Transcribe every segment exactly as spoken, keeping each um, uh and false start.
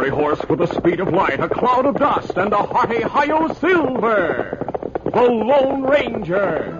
gray horse with the speed of light, a cloud of dust, and a hearty hi-yo silver. The Lone Ranger.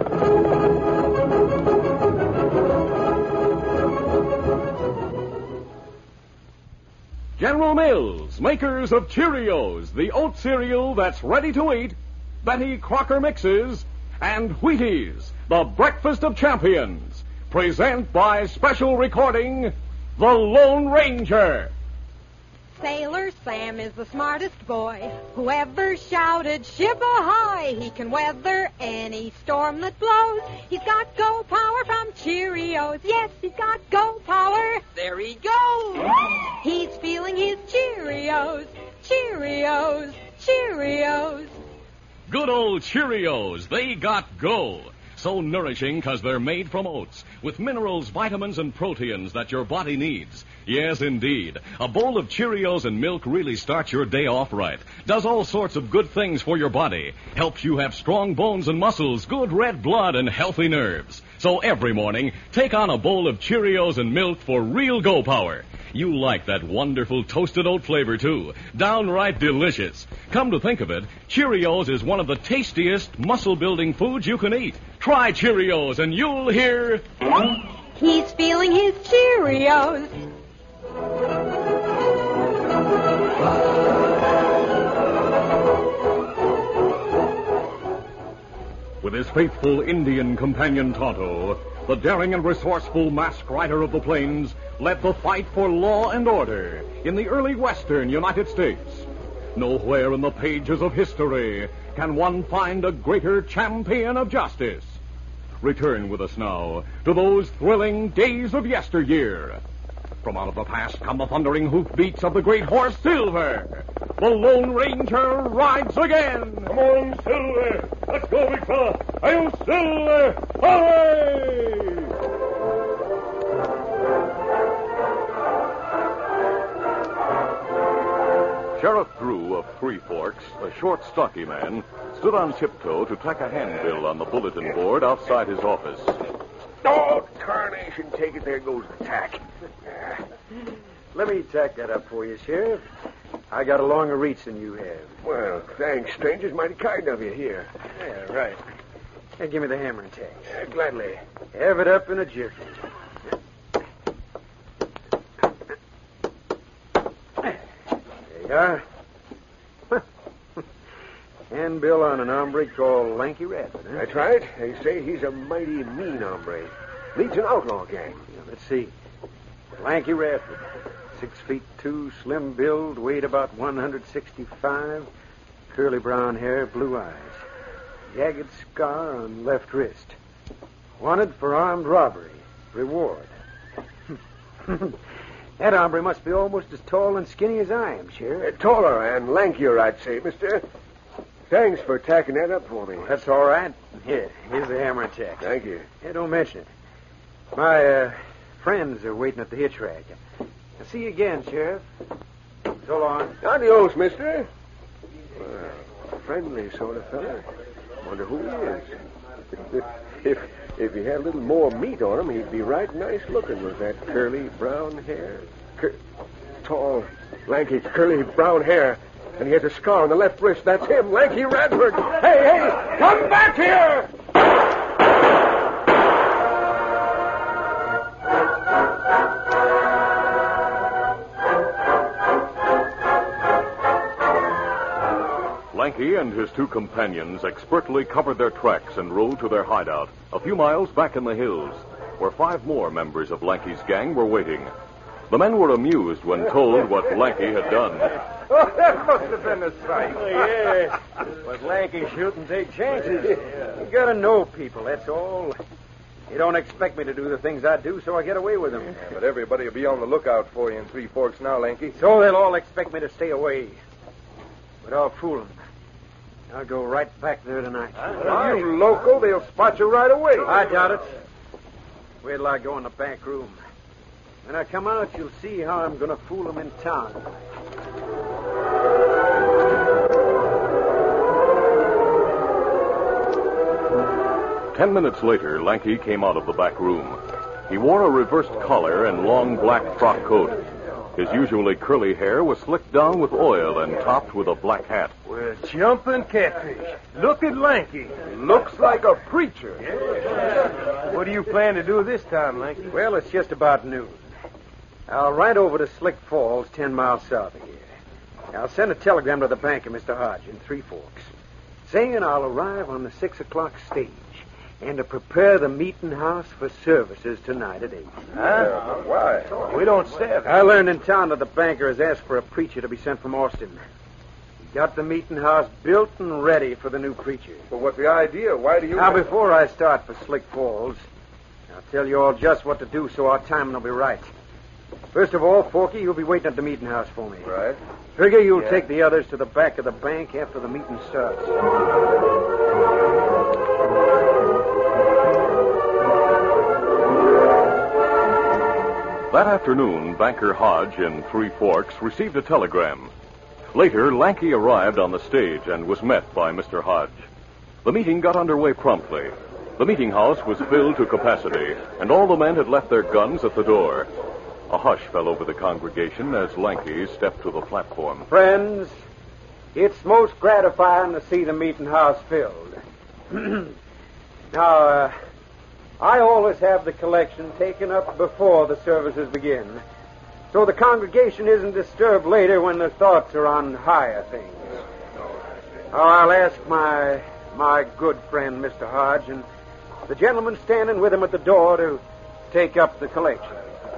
General Mills, makers of Cheerios, the oat cereal that's ready to eat, Betty Crocker Mixes, and Wheaties, the breakfast of champions, present by special recording, The Lone Ranger. Sailor Sam is the smartest boy who ever shouted, ship ahoy! He can weather any storm that blows. He's got go power from Cheerios. Yes, he's got go power. There he goes. He's feeling his Cheerios. Cheerios. Cheerios. Good old Cheerios. They got go. So nourishing because they're made from oats, with minerals, vitamins, and proteins that your body needs. Yes, indeed. A bowl of Cheerios and milk really starts your day off right. Does all sorts of good things for your body. Helps you have strong bones and muscles, good red blood, and healthy nerves. So every morning, take on a bowl of Cheerios and milk for real go power. You like that wonderful toasted oat flavor, too. Downright delicious. Come to think of it, Cheerios is one of the tastiest muscle-building foods you can eat. Try Cheerios and you'll hear... He's feeling his Cheerios. With his faithful Indian companion Tonto, the daring and resourceful masked rider of the plains led the fight for law and order in the early western United States. Nowhere in the pages of history can one find a greater champion of justice. Return with us now to those thrilling days of yesteryear. From out of the past come the thundering hoofbeats of the great horse Silver. The Lone Ranger rides again. Come on, Silver. Let's go, big fella. I'll Silver. Away! Sheriff Drew of Three Forks, a short, stocky man, stood on tiptoe to tack a handbill on the bulletin board outside his office. Oh, tarnation, take it. There goes the tack. Let me tack that up for you, Sheriff. I got a longer reach than you have. Well, thanks, stranger's mighty kind of you here. Yeah, right. Hey, give me the hammer and tack. Uh, gladly. Have it up in a jiffy. There you are. Handbill on an hombre called Lanky Radford, huh? That's right. They say he's a mighty mean hombre. Leads an outlaw gang. Yeah, let's see. Lanky Radford. Six feet two, slim build, weighed about one hundred sixty-five, curly brown hair, blue eyes. Jagged scar on left wrist. Wanted for armed robbery. Reward. That hombre must be almost as tall and skinny as I am, Sheriff. Uh, taller and lankier, I'd say, mister. Thanks for tacking that up for me. That's all right. Here, here's the hammer and tack. Thank you. Hey, don't mention it. My uh, friends are waiting at the hitch rack. I'll see you again, Sheriff. So long. Adios, mister. Well, friendly sort of fella. Wonder who he is. if if he had a little more meat on him, he'd be right nice looking with that curly brown hair. Cur- tall, lanky, curly brown hair. And he has a scar on the left wrist. That's him, Lanky Radford. Hey, hey, come back here! Lanky and his two companions expertly covered their tracks and rode to their hideout a few miles back in the hills, where five more members of Lanky's gang were waiting. The men were amused when told what Lanky had done. Oh, that must have been a sight. Oh, yeah. But Lanky shoot and take chances. You gotta know people, that's all. You don't expect me to do the things I do, so I get away with them. Yeah, but everybody will be on the lookout for you in Three Forks now, Lanky. So they'll all expect me to stay away. But I'll fool them. I'll go right back there tonight. Well, you local, they'll spot you right away. I doubt it. Wait till I go in the back room. When I come out, you'll see how I'm going to fool them in town. Ten minutes later, Lanky came out of the back room. He wore a reversed collar and long black frock coat. His usually curly hair was slicked down with oil and topped with a black hat. Well, jumping catfish. Look at Lanky. Looks like a preacher. What do you plan to do this time, Lanky? Well, it's just about noon. I'll ride over to Slick Falls, ten miles south of here. I'll send a telegram to the banker, Mister Hodge, in Three Forks, saying I'll arrive on the six o'clock stage and to prepare the meeting house for services tonight at eight. Huh? Why? We don't stay there. I learned in town that the banker has asked for a preacher to be sent from Austin. He got the meeting house built and ready for the new preacher. Well, what's the idea? Why do you... Now, before I start for Slick Falls, I'll tell you all just what to do so our timing will be right. First of all, Forky, you'll be waiting at the meeting house for me. Right. Trigger, you'll Yeah. take the others to the back of the bank after the meeting starts. That afternoon, Banker Hodge in Three Forks received a telegram. Later, Lanky arrived on the stage and was met by Mister Hodge. The meeting got underway promptly. The meeting house was filled to capacity, and all the men had left their guns at the door. A hush fell over the congregation as Lanky stepped to the platform. Friends, it's most gratifying to see the meeting house filled. Now, uh, I always have the collection taken up before the services begin, so the congregation isn't disturbed later when their thoughts are on higher things. Oh, I'll ask my my good friend, Mister Hodge, and the gentleman standing with him at the door to take up the collection.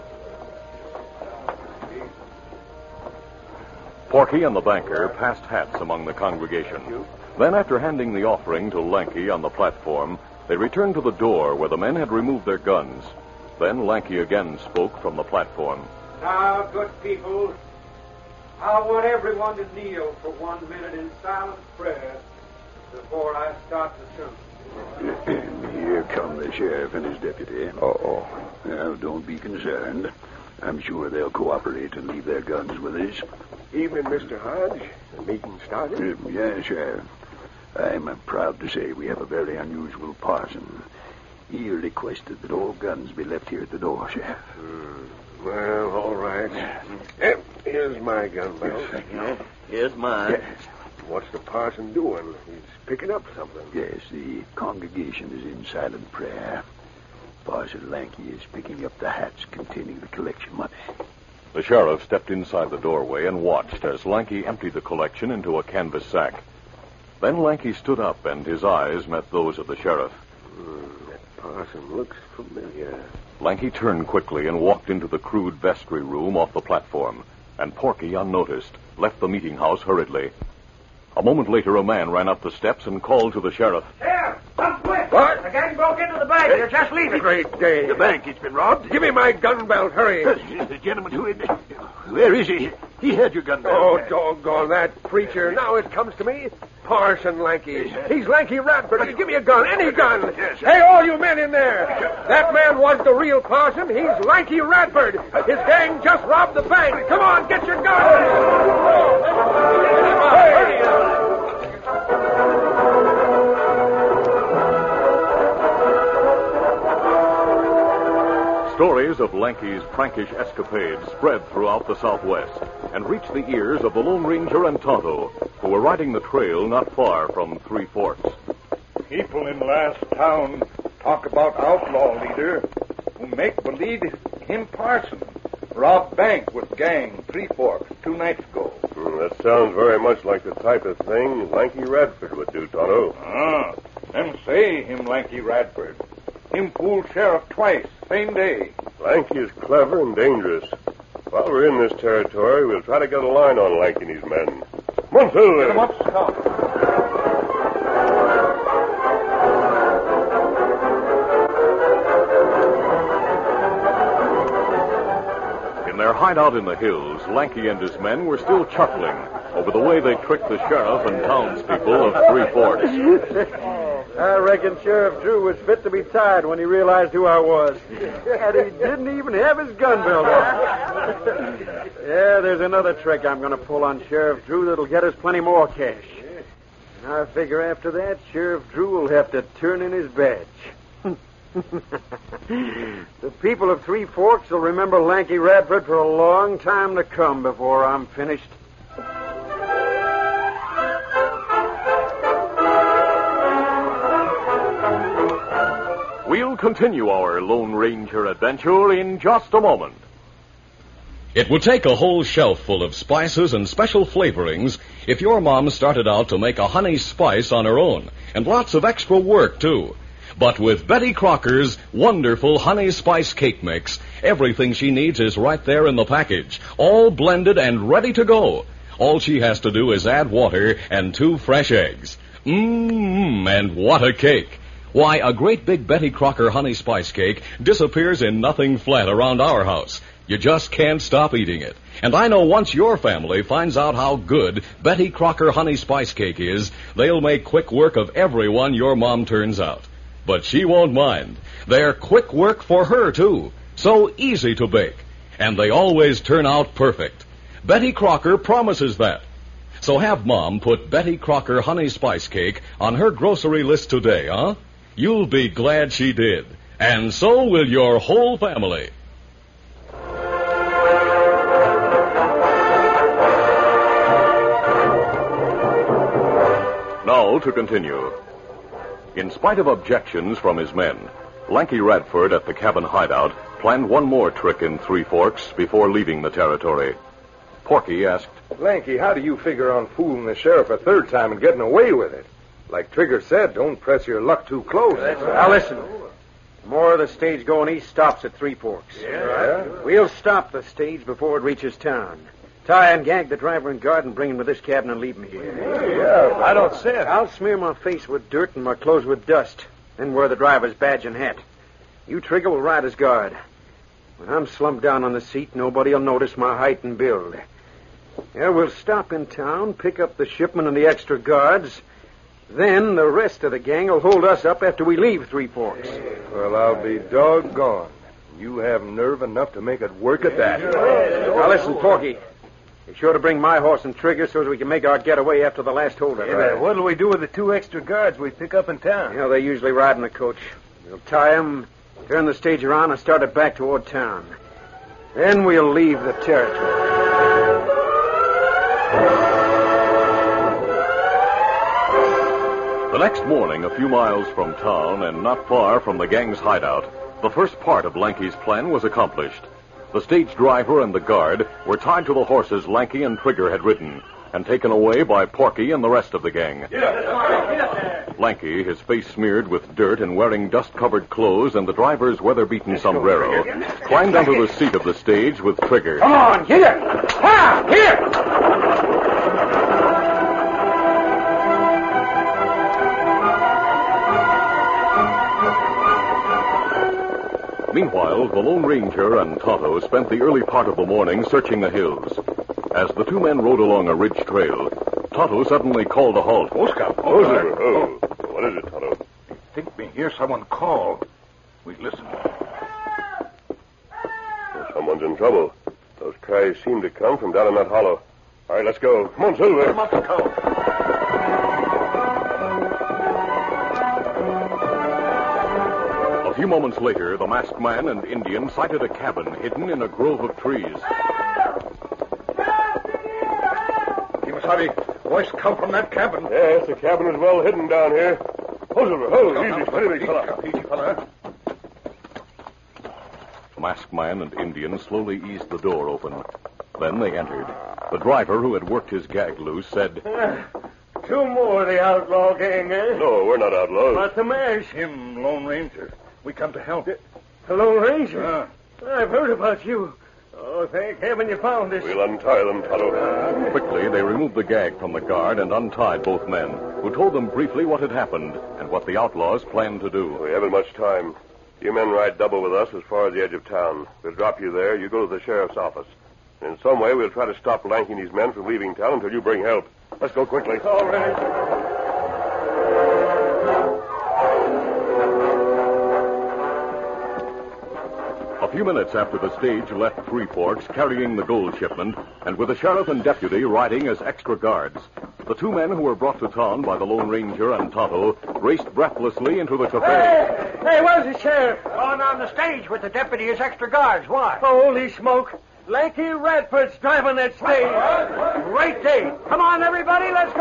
Porky and the banker passed hats among the congregation. Then, after handing the offering to Lanky on the platform, they returned to the door where the men had removed their guns. Then Lanky again spoke from the platform. Now, good people, I want everyone to kneel for one minute in silent prayer before I start the sermon. Here come the sheriff and his deputy. Uh-oh. Now, don't be concerned. I'm sure they'll cooperate and leave their guns with us. Evening, Mister Hodge. The meeting started. Uh, yes, Sheriff. I'm uh, proud to say we have a very unusual parson. He requested that all guns be left here at the door, Sheriff. Hmm. Well, all right. Eh, here's my gun belt. Here's mine. Yes. What's the parson doing? He's picking up something. Yes, the congregation is in silent prayer. Parson Lanky is picking up the hats containing the collection money. The sheriff stepped inside the doorway and watched as Lanky emptied the collection into a canvas sack. Then Lanky stood up, and his eyes met those of the sheriff. Hmm, that parson looks familiar. Lanky turned quickly and walked into the crude vestry room off the platform, and Porky, unnoticed, left the meeting house hurriedly. A moment later, a man ran up the steps and called to the sheriff. Sheriff, come quick! What? The gang broke into the bank. They're just leaving. Great day. The bank has been robbed. Give me my gun belt. Hurry. The gentleman who... Where is he? He had your gun belt. Oh, doggone that preacher. Now it comes to me. Parson Lanky. He's Lanky Radford. Give me a gun. Any gun. Hey, all you men in there. That man was the real parson. He's Lanky Radford. His gang just robbed the bank. Come on, get your gun. Hey. Stories of Lanky's prankish escapades spread throughout the Southwest and reached the ears of the Lone Ranger and Tonto, who were riding the trail not far from Three Forks. People in last town talk about outlaw leader who make believe him parson. Robbed bank with gang, Three Forks, two nights ago. Hmm, that sounds very much like the type of thing Lanky Radford would do, Tonto. Ah, them say him Lanky Radford. Him fooled sheriff twice, same day. Lanky is clever and dangerous. While we're in this territory, we'll try to get a line on Lanky and his men. Come on, Phil. Get 'em up, Scout. In their hideout in the hills, Lanky and his men were still chuckling over the way they tricked the sheriff and townspeople of Three Forks. I reckon Sheriff Drew was fit to be tied when he realized who I was. And he didn't even have his gun belt on. Yeah, there's another trick I'm going to pull on Sheriff Drew that'll get us plenty more cash. And I figure after that, Sheriff Drew will have to turn in his badge. The people of Three Forks will remember Lanky Radford for a long time to come before I'm finished. We'll continue our Lone Ranger adventure in just a moment. It would take a whole shelf full of spices and special flavorings if your mom started out to make a honey spice on her own, and lots of extra work, too. But with Betty Crocker's wonderful honey spice cake mix, everything she needs is right there in the package, all blended and ready to go. All she has to do is add water and two fresh eggs. Mmm, and what a cake! Why, a great big Betty Crocker honey spice cake disappears in nothing flat around our house. You just can't stop eating it. And I know once your family finds out how good Betty Crocker honey spice cake is, they'll make quick work of everyone your mom turns out. But she won't mind. They're quick work for her, too. So easy to bake. And they always turn out perfect. Betty Crocker promises that. So have Mom put Betty Crocker honey spice cake on her grocery list today, huh? You'll be glad she did. And so will your whole family. Now to continue. In spite of objections from his men, Lanky Radford at the cabin hideout planned one more trick in Three Forks before leaving the territory. Porky asked, Lanky, how do you figure on fooling the sheriff a third time and getting away with it? Like Trigger said, don't press your luck too close. Now listen. More of the stage going east stops at Three Forks. Yeah? We'll stop the stage before it reaches town. Tie and gag the driver and guard and bring him to this cabin and leave me here. Yeah, I don't see it. I'll smear my face with dirt and my clothes with dust, then wear the driver's badge and hat. You, Trigger, will ride as guard. When I'm slumped down on the seat, nobody will notice my height and build. Yeah, we'll stop in town, pick up the shipment and the extra guards. Then the rest of the gang will hold us up after we leave Three Forks. Well, I'll be doggone. You have nerve enough to make it work at that. Now listen, Porky. Be sure to bring my horse and Trigger so as we can make our getaway after the last holdup. Yeah, what'll we do with the two extra guards we pick up in town? You know, they usually ride in the coach. We'll tie them, turn the stage around, and start it back toward town. Then we'll leave the territory. The next morning, a few miles from town and not far from the gang's hideout, the first part of Lanky's plan was accomplished. The stage driver and the guard were tied to the horses Lanky and Trigger had ridden and taken away by Porky and the rest of the gang. Lanky, his face smeared with dirt and wearing dust-covered clothes and the driver's weather-beaten sombrero, climbed onto the seat of the stage with Trigger. Come on, get it! Ha! Here! Meanwhile, the Lone Ranger and Tonto spent the early part of the morning searching the hills. As the two men rode along a ridge trail, Tonto suddenly called a halt. Oscar. Oh, sir. Oh, what is it, Tonto? I think me hear someone call. We listen. Well, someone's in trouble. Those cries seem to come from down in that hollow. All right, let's go. Come on, Silver. Come on, Tonto. A few moments later, the masked man and Indian sighted a cabin hidden in a grove of trees. Kimasabi, voice come from that cabin. Yes, the cabin is well hidden down here. Hold, Silver. Hold. Easy, steady, big fella. Easy, fella. The masked man and Indian slowly eased the door open. Then they entered. The driver, who had worked his gag loose, said, Two more of the outlaw gang, eh? No, we're not outlaws. What's the mash? Him, Lone Ranger. We come to help. The Lone Ranger? Uh, I've heard about you. Oh, thank heaven you found us. We'll untie them, Tonto. Quickly, they removed the gag from the guard and untied both men, who told them briefly what had happened and what the outlaws planned to do. We haven't much time. You men ride double with us as far as the edge of town. We'll drop you there. You go to the sheriff's office. In some way, we'll try to stop Lanky and his men from leaving town until you bring help. Let's go quickly. All right. A few minutes after the stage left Three Forks carrying the gold shipment, and with the sheriff and deputy riding as extra guards, The two men who were brought to town by the Lone Ranger and Tonto raced breathlessly into the cafe. Hey, hey, where's the sheriff? On on the stage with the deputy as extra guards. Why? Holy smoke. Lanky Radford's driving that stage. Great day. Come on, everybody, let's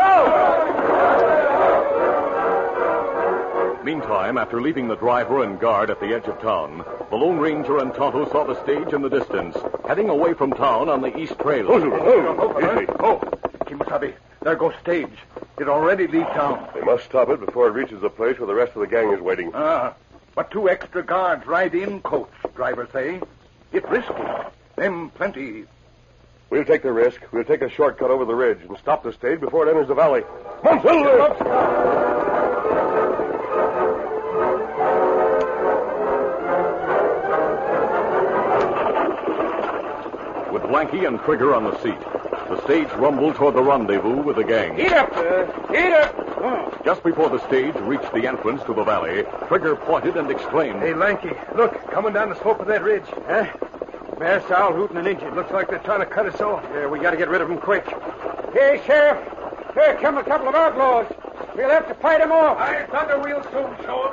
go. Meantime, after leaving the driver and guard at the edge of town, the Lone Ranger and Tonto saw the stage in the distance, heading away from town on the east trail. Oh, oh, easy. Oh, Kimasabi, there goes stage. It already leave town. They must stop it before it reaches the place where the rest of the gang is waiting. Ah, but two extra guards ride in coach, driver say. It risky. Them plenty. We'll take the risk. We'll take a shortcut over the ridge and stop the stage before it enters the valley. Come on, Silver! With Blanky and Trigger on the seat, the stage rumbled toward the rendezvous with the gang. Eat up, uh, eat up. Just before the stage reached the entrance to the valley, Trigger pointed and exclaimed, Hey, Lanky, look, coming down the slope of that ridge. Huh? Mayor Sal hooting an engine. Looks like they're trying to cut us off. Yeah, we got to get rid of them quick. Hey, Sheriff, here come a couple of outlaws. We'll have to fight them off. I thunder we'll soon show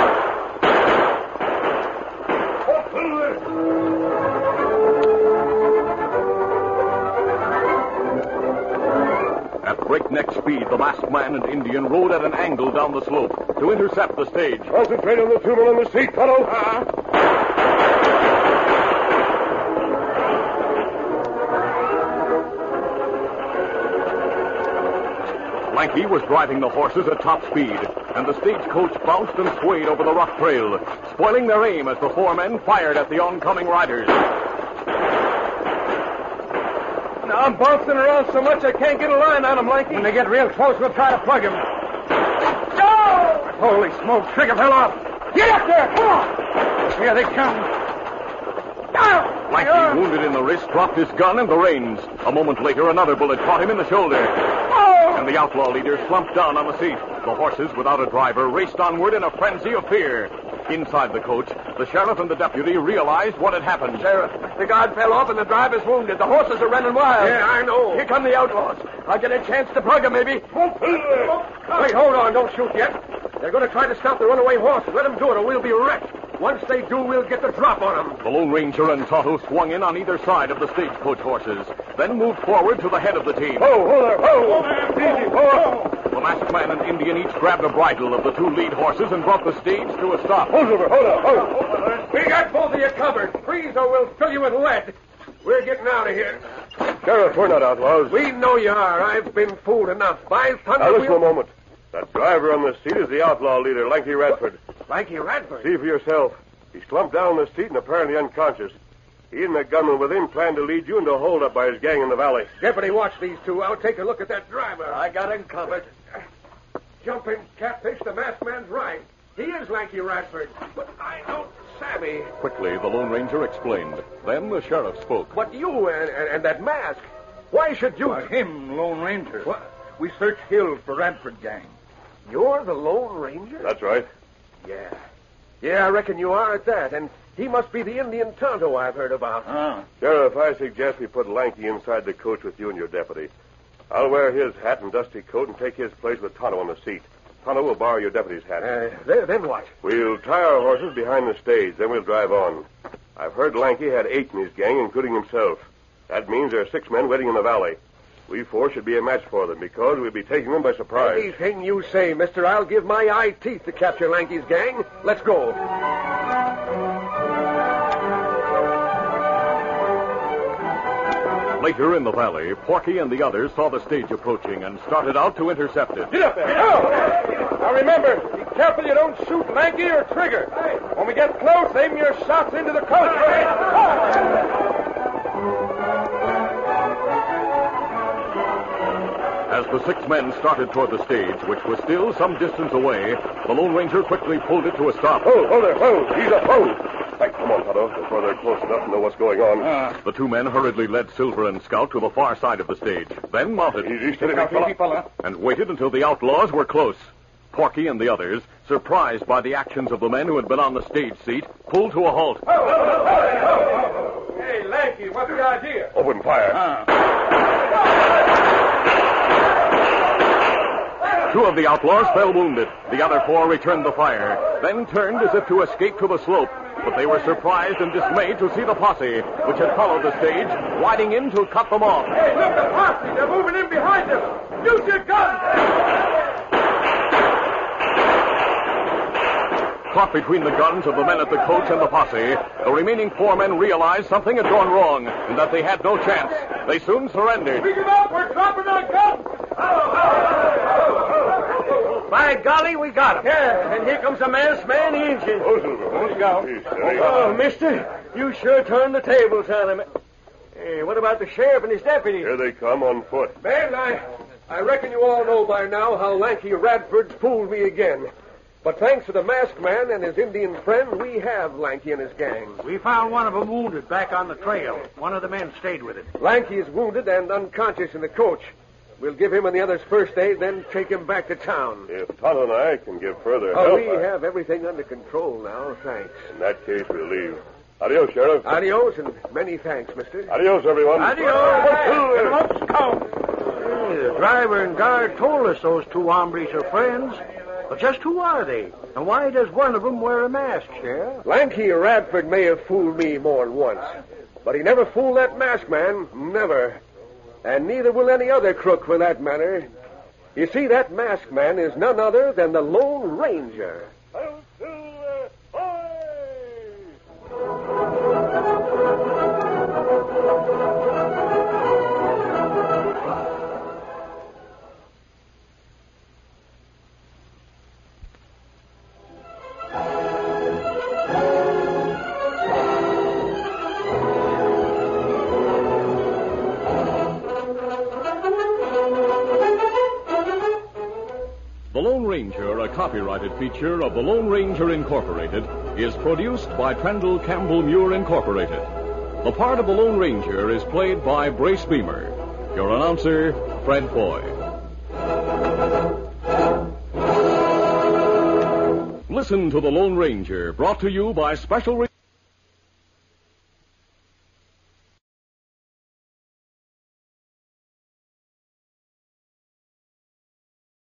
At breakneck speed, the masked man and Indian rode at an angle down the slope to intercept the stage. Concentrate on the two men on the seat, Tonto. Uh-huh. Blanky was driving the horses at top speed, and the stagecoach bounced and swayed over the rough trail, spoiling their aim as the four men fired at the oncoming riders. Now I'm bouncing around so much I can't get a line on them, Lanky. When they get real close, we'll try to plug him. Go! Holy smoke, Trigger fell off. Get up there, come on! Here they come. Down! Blanky, wounded in the wrist, dropped his gun and the reins. A moment later, another bullet caught him in the shoulder. And the outlaw leader slumped down on the seat. The horses, without a driver, raced onward in a frenzy of fear. Inside the coach, the sheriff and the deputy realized what had happened. Sheriff, the guard fell off and the driver's wounded. The horses are running wild. Yeah, I know. Here come the outlaws. I'll get a chance to plug them, maybe. Wait, hold on. Don't shoot yet. They're going to try to stop the runaway horses. Let them do it or we'll be wrecked. Once they do, we'll get the drop on them. The Lone Ranger and Tonto swung in on either side of the stagecoach horses, then moved forward to the head of the team. Oh, hold there, oh! Easy, oh! The masked man and Indian each grabbed a bridle of the two lead horses and brought the stage to a stop. Hold over, hold up, hold up. We got both of you covered. Freeze or we'll fill you with lead. We're getting out of here. Sheriff, we're not outlaws. We know you are. I've been fooled enough. By thunder, Now, listen we'll... a moment. That driver on the seat is the outlaw leader, Lanky Radford. Lanky Radford? See for yourself. He slumped down in the seat and apparently unconscious. He and the gunman with him planned to lead you into a holdup by his gang in the valley. Deputy, watch these two. I'll take a look at that driver. I got him covered. Jumping catfish, the masked man's right. He is Lanky Radford, but I don't savvy. Quickly, the Lone Ranger explained. Then the sheriff spoke. But you and, and, and that mask, why should you... For him, Lone Ranger. What? We searched hills for Radford gang. You're the Lone Ranger? That's right. Yeah. Yeah, I reckon you are at that. And he must be the Indian Tonto I've heard about. Ah. Sheriff, I suggest we put Lanky inside the coach with you and your deputy. I'll wear his hat and dusty coat and take his place with Tonto on the seat. Tonto will borrow your deputy's hat. Uh, then, then what? We'll tie our horses behind the stage, then we'll drive on. I've heard Lanky had eight in his gang, including himself. That means there are six men waiting in the valley. We four should be a match for them because we'll be taking them by surprise. Anything you say, mister. I'll give my eye teeth to capture Lanky's gang. Let's go. Later in the valley, Porky and the others saw the stage approaching and started out to intercept it. Get up there. Now, now remember, be careful you don't shoot Lanky or Trigger. When we get close, aim your shots into the coach. As the six men started toward the stage, which was still some distance away, the Lone Ranger quickly pulled it to a stop. Hold, hold there, hold. He's up, hold. Right, come on, Tonto, before they're close enough to know what's going on. Uh, The two men hurriedly led Silver and Scout to the far side of the stage, then mounted Easy, steady, big fella. and waited until the outlaws were close. Porky and the others, surprised by the actions of the men who had been on the stage seat, pulled to a halt. Hey, Lanky, what's the idea? Open fire. uh. Two of the outlaws fell wounded. The other four returned the fire, then turned as if to escape to the slope. But they were surprised and dismayed to see the posse, which had followed the stage, riding in to cut them off. Hey, look, the posse! They're moving in behind them! Use your guns! Caught between the guns of the men at the coach and the posse, the remaining four men realized something had gone wrong and that they had no chance. They soon surrendered. Pick him up! We're dropping our guns! By golly, we got him. Yeah, and here comes the masked man, the Injun. Let's go. Oh, mister, you sure turned the tables on him. Hey, what about the sheriff and his deputy? Here they come on foot. Man, I, I reckon you all know by now how Lanky Radford's fooled me again. But thanks to the masked man and his Indian friend, we have Lanky and his gang. We found one of them wounded back on the trail. One of the men stayed with him. Lanky is wounded and unconscious in the coach. We'll give him and the others first aid, then take him back to town. If Tonto and I can give further Oh, help... we I... have everything under control now, thanks. In that case, we'll leave. Adios, Sheriff. Adios, and many thanks, mister. Adios, everyone. Adios. Let's go. Hey, the driver and guard told us those two hombres are friends. But just who are they? And why does one of them wear a mask, Sheriff? Lanky Radford may have fooled me more than once, but he never fooled that masked man. Never. And neither will any other crook, for that matter. You see, that masked man is none other than the Lone Ranger. The Lone Ranger, a copyrighted feature of the Lone Ranger Incorporated, is produced by Trendle Campbell Muir Incorporated. The part of the Lone Ranger is played by Brace Beamer. Your announcer, Fred Foy. Listen to the Lone Ranger, brought to you by special